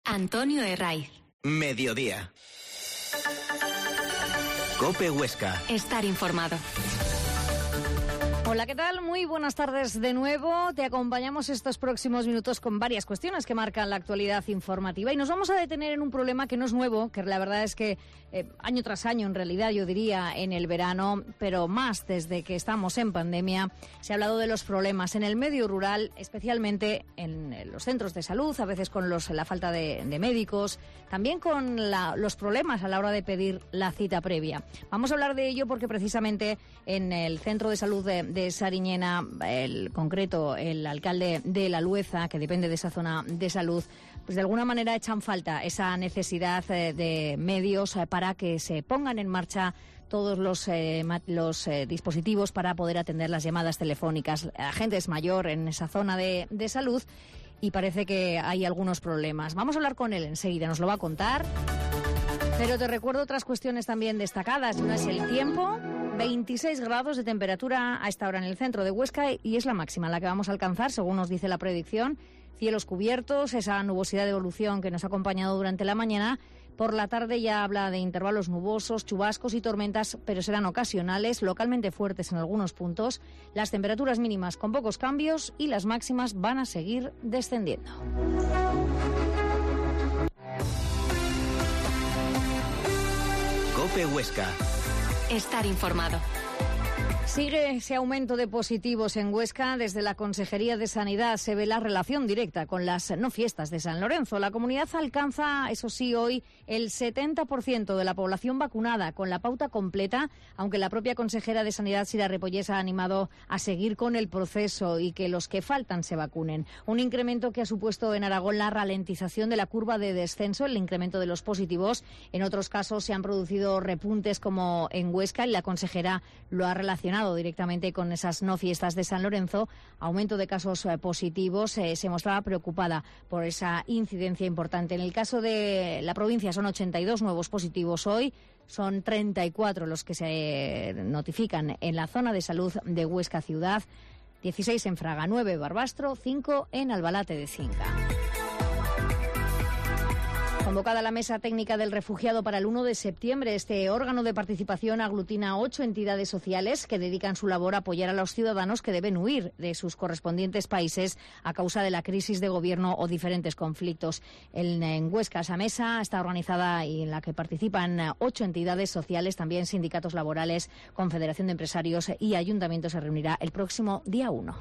Antonio Herraiz. Mediodía. COPE Huesca. Estar informado. Hola, ¿qué tal? Muy buenas tardes de nuevo. Te acompañamos estos próximos minutos con varias cuestiones que marcan la actualidad informativa y nos vamos a detener en un problema que no es nuevo, que la verdad es que año tras año, en realidad yo diría en el verano, pero más desde que estamos en pandemia, se ha hablado de los problemas en el medio rural, especialmente en los centros de salud, a veces con la falta de médicos, también con los problemas a la hora de pedir la cita previa. Vamos a hablar de ello porque precisamente en el centro de salud de Sariñena, el alcalde de La Lueza, que depende de esa zona de salud, pues de alguna manera echan falta esa necesidad de medios para que se pongan en marcha todos los dispositivos para poder atender las llamadas telefónicas. La gente es mayor en esa zona de salud y parece que hay algunos problemas. Vamos a hablar con él enseguida, nos lo va a contar. Pero te recuerdo otras cuestiones también destacadas. Una es el tiempo. 26 grados de temperatura a esta hora en el centro de Huesca y es la máxima la que vamos a alcanzar, según nos dice la predicción. Cielos cubiertos, esa nubosidad de evolución que nos ha acompañado durante la mañana. Por la tarde ya habla de intervalos nubosos, chubascos y tormentas, pero serán ocasionales, localmente fuertes en algunos puntos. Las temperaturas mínimas con pocos cambios y las máximas van a seguir descendiendo. COPE Huesca. Estar informado. Sigue ese aumento de positivos en Huesca. Desde la Consejería de Sanidad se ve la relación directa con las no fiestas de San Lorenzo. La comunidad alcanza, eso sí, hoy el 70% de la población vacunada con la pauta completa, aunque la propia consejera de Sanidad, Sira Repollés, ha animado a seguir con el proceso y que los que faltan se vacunen. Un incremento que ha supuesto en Aragón la ralentización de la curva de descenso, el incremento de los positivos. En otros casos se han producido repuntes como en Huesca y la consejera lo ha relacionado directamente con esas no fiestas de San Lorenzo. Aumento de casos positivos. Se mostraba preocupada por esa incidencia importante. En el caso de la provincia son 82 nuevos positivos hoy. Son 34 los que se notifican en la zona de salud de Huesca ciudad. 16 en Fraga, 9 en Barbastro, 5 en Albalate de Cinca. Convocada la Mesa Técnica del Refugiado para el 1 de septiembre, este órgano de participación aglutina 8 entidades sociales que dedican su labor a apoyar a los ciudadanos que deben huir de sus correspondientes países a causa de la crisis de gobierno o diferentes conflictos. En Huesca esa mesa está organizada y en la que participan 8 entidades sociales, también sindicatos laborales, Confederación de Empresarios y Ayuntamientos. Se reunirá el próximo día 1.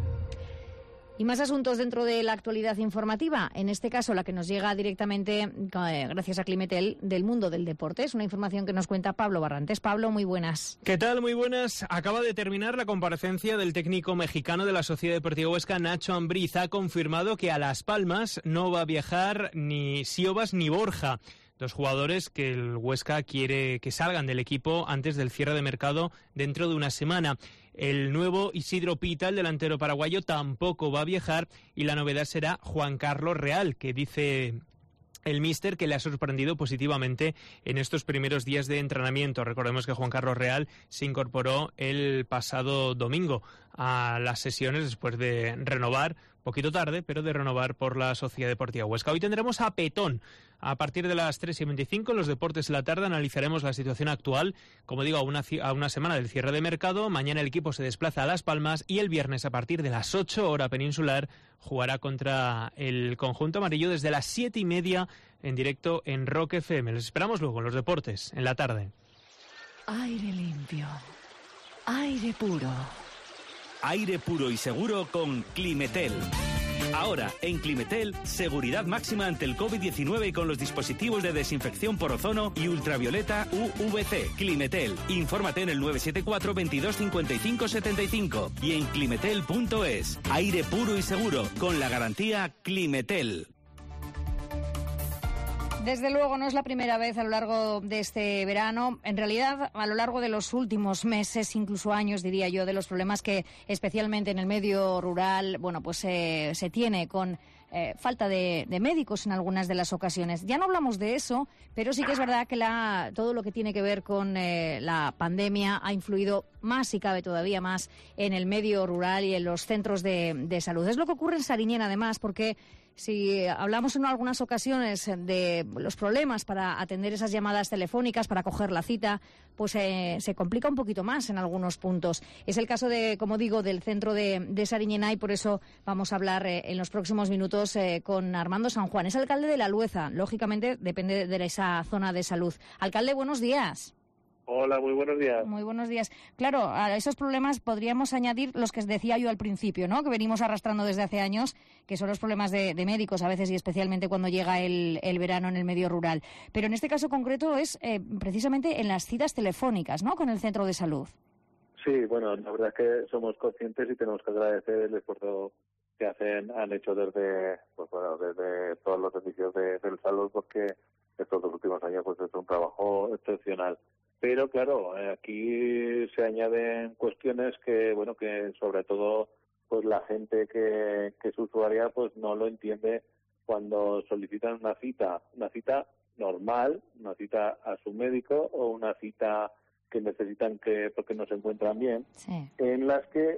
Y más asuntos dentro de la actualidad informativa, en este caso la que nos llega directamente, gracias a Climetel, del mundo del deporte. Es una información que nos cuenta Pablo Barrantes. Pablo, muy buenas. ¿Qué tal? Muy buenas. Acaba de terminar la comparecencia del técnico mexicano de la Sociedad Deportiva Huesca, Nacho Ambriz. Ha confirmado que a Las Palmas no va a viajar ni Siobas ni Borja, dos jugadores que el Huesca quiere que salgan del equipo antes del cierre de mercado dentro de una semana. El nuevo Isidro Pita, el delantero paraguayo, tampoco va a viajar y la novedad será Juan Carlos Real, que dice el míster que le ha sorprendido positivamente en estos primeros días de entrenamiento. Recordemos que Juan Carlos Real se incorporó el pasado domingo a las sesiones después de renovar, poquito tarde, pero de renovar por la Sociedad Deportiva Huesca. Hoy tendremos a Petón. A partir de las 3:25 en los Deportes de la Tarde analizaremos la situación actual, como digo, a una semana del cierre de mercado. Mañana el equipo se desplaza a Las Palmas y el viernes a partir de las 8 hora peninsular jugará contra el conjunto amarillo desde las 7:30 en directo en Rock FM. Les esperamos luego en los Deportes en la tarde. Aire limpio, aire puro. Aire puro y seguro con Climetel. Ahora, en Climetel, seguridad máxima ante el COVID-19 y con los dispositivos de desinfección por ozono y ultravioleta UVC. Climetel. Infórmate en el 974 22 55 75 y en climetel.es. Aire puro y seguro con la garantía Climetel. Desde luego no es la primera vez a lo largo de este verano, en realidad a lo largo de los últimos meses, incluso años diría yo, de los problemas que especialmente en el medio rural, se tiene con falta de médicos en algunas de las ocasiones. Ya no hablamos de eso, pero sí que es verdad que todo lo que tiene que ver con la pandemia ha influido más y cabe todavía más en el medio rural y en los centros de salud. Es lo que ocurre en Sariñena además, porque Si hablamos en algunas ocasiones de los problemas para atender esas llamadas telefónicas, para coger la cita, pues se complica un poquito más en algunos puntos. Es el caso de, como digo, del centro de Sariñena, y por eso vamos a hablar en los próximos minutos con Armando San Juan. Es alcalde de La Lueza, lógicamente depende de esa zona de salud. Alcalde, buenos días. Hola, muy buenos días. Muy buenos días. Claro, a esos problemas podríamos añadir los que decía yo al principio, ¿no? Que venimos arrastrando desde hace años, que son los problemas de médicos a veces, y especialmente cuando llega el verano en el medio rural. Pero en este caso concreto es precisamente en las citas telefónicas, ¿no?, con el centro de salud. Sí, bueno, la verdad es que somos conscientes y tenemos que agradecer el esfuerzo que han hecho desde todos los servicios de salud, porque estos 2 últimos años pues es un trabajo excepcional. Pero claro, aquí se añaden cuestiones que sobre todo pues la gente que es usuaria pues no lo entiende cuando solicitan una cita normal, una cita a su médico o una cita que necesitan porque no se encuentran bien, sí, en las que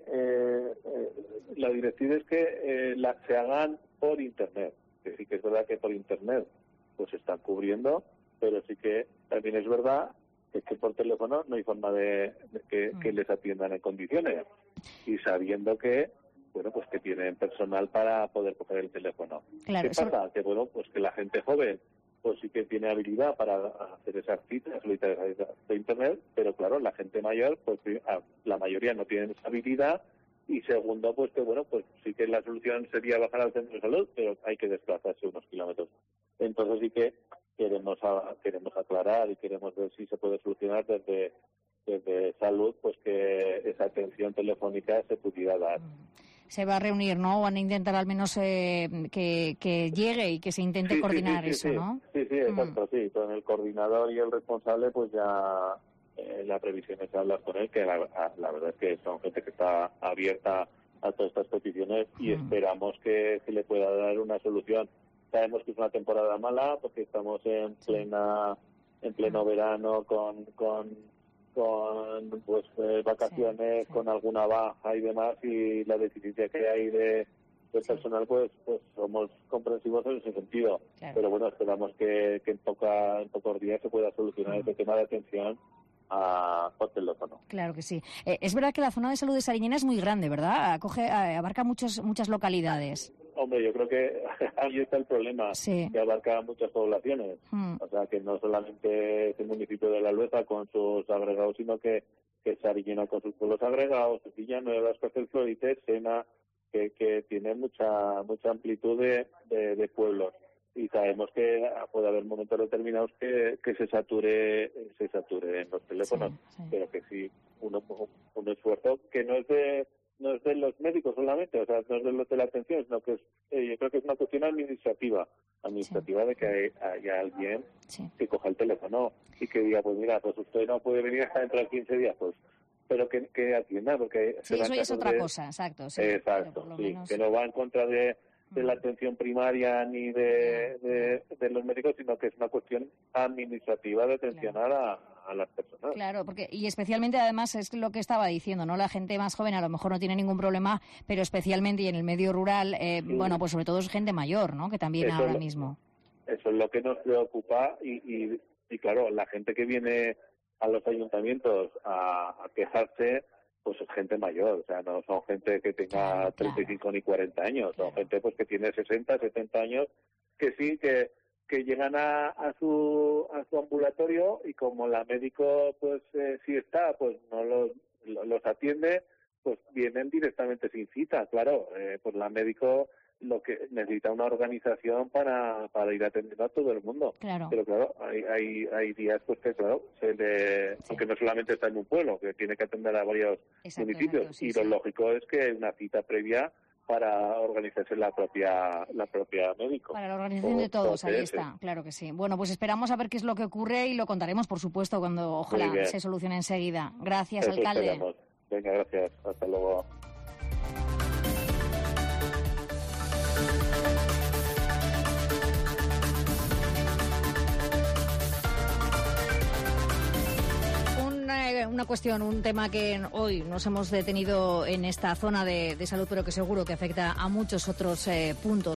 la directriz es que se hagan por Internet. Que sí que es verdad que por Internet pues se están cubriendo, pero sí que también es verdad es que por teléfono no hay forma de que les atiendan en condiciones, y sabiendo que pues que tienen personal para poder coger el teléfono. Claro, ¿qué pasa? Que pues que la gente joven pues sí que tiene habilidad para hacer esas citas solitarias de Internet, pero claro, la gente mayor, pues la mayoría no tienen esa habilidad, y segundo, pues que pues sí que la solución sería bajar al centro de salud, pero hay que desplazarse unos kilómetros. Entonces sí que queremos aclarar y queremos ver si se puede solucionar desde salud, pues que esa atención telefónica se pudiera dar. Se va a reunir, ¿no? Van a intentar al menos que llegue y que se intente coordinar eso, ¿no? Sí, exacto, sí. Con el coordinador y el responsable, pues ya la previsión es hablar con él, que la verdad es que son gente que está abierta a todas estas peticiones, y esperamos que se le pueda dar una solución. Sabemos que es una temporada mala porque estamos en pleno verano con vacaciones, sí, con alguna baja y demás, y la deficiencia que hay de personal, pues somos comprensivos en ese sentido. Claro. Pero bueno, esperamos que en pocos días se pueda solucionar este tema de atención por teléfono. Claro que sí. Es verdad que la zona de salud de Sariñena es muy grande, ¿verdad? Abarca muchas localidades. Hombre, yo creo que ahí está el problema, sí, que abarca muchas poblaciones. O sea, que no solamente es el municipio de La Lueza con sus agregados, sino que Sariñena con sus pueblos agregados, Villanueva, Castelflorite, Sena, que tiene mucha amplitud de pueblos. Y sabemos que puede haber momentos determinados que se sature en los teléfonos, sí, pero que sí, un esfuerzo que no es de los médicos solamente, o sea, no es de los de la atención, sino que yo creo que es una cuestión administrativa, sí, de que haya alguien, sí, que coja el teléfono y que diga, pues mira, pues usted no puede venir hasta dentro de 15 días, pues, pero que atienda, porque sí, eso ya es otra cosa, exacto. Sí, exacto, sí, menos... que no va en contra de la atención primaria ni de los médicos, sino que es una cuestión administrativa de atencionar a las personas. Claro, y especialmente además es lo que estaba diciendo, ¿no? La gente más joven a lo mejor no tiene ningún problema, pero especialmente y en el medio rural, sí, bueno, pues sobre todo es gente mayor, ¿no? Que también eso ahora mismo. Eso es lo que nos preocupa, y claro, la gente que viene a los ayuntamientos a quejarse, pues es gente mayor, o sea, no son gente que tenga 35 ni 40 años, son gente pues que tiene 60, 70 años, que sí, que llegan a su ambulatorio, y como la médico pues sí está, pues no los atiende, pues vienen directamente sin cita, claro, pues la médico lo que necesita una organización para ir atendiendo a todo el mundo. Claro. Pero claro, hay días pues que claro, aunque no solamente está en un pueblo, que tiene que atender a varios municipios, sí, y lo lógico es que una cita previa para organizarse la propia médico. Para la organización de todos, ahí está, claro que sí. Bueno, pues esperamos a ver qué es lo que ocurre y lo contaremos, por supuesto, cuando ojalá se solucione enseguida. Gracias, eso alcalde. Esperamos. Venga, gracias. Hasta luego. Una cuestión, un tema que hoy nos hemos detenido en esta zona de salud, pero que seguro que afecta a muchos otros puntos.